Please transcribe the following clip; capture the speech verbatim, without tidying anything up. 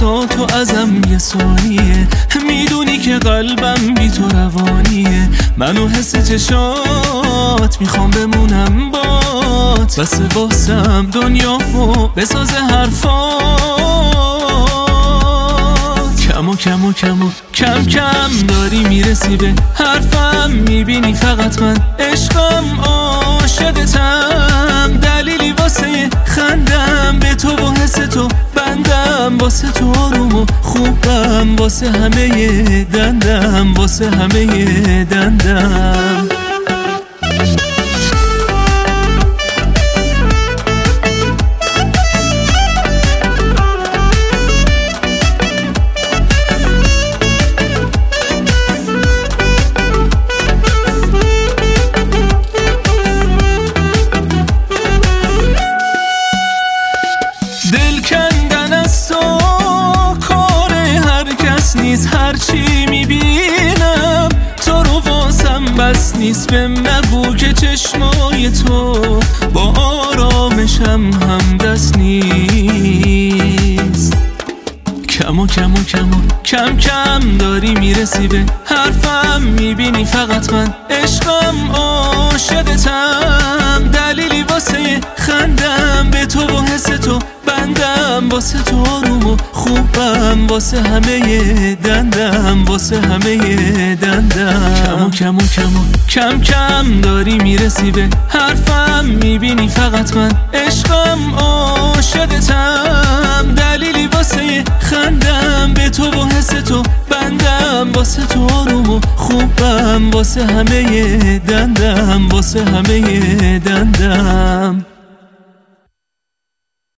لحظاتو ازم یه ثانیه، میدونی که قلبم بی تو روانیه، منو حس چشات میخوام بمونم بات، بس واسم دنیامو بسازه حرفات. کم و کم و کم و کم کم داری میرسی به حرفم، میبینی فقط من عشقم عاشقتم، دلیلی واسه خندم به تو و حس تو بندم، واسه تو آروم و خوبم، واسه همه دندم، واسه همه دندم. دل کندن از تو کار هر کس نیست، هرچی میبینم تو رو واسم بس نیست، به مگو که چشمای تو با آرامشم هم دست نیست. کم و کم و کم و کم کم داری میرسی به حرفم، میبینی فقط من عشقم عاشقتم، دلیلی واسه خندم به تو و حس تو بندم، واسه تو آروم و خوبم، واسه همه دندم، واسه همه دندم. کم و کم و کم و کم کم داری میرسی به حرفم، میبینی فقط من عشقم عاشقتم، دلیلی واسه خندم به تو و حس تو بندم، واسه تو آروم و خوبم، واسه همه دندم، واسه همه دندم.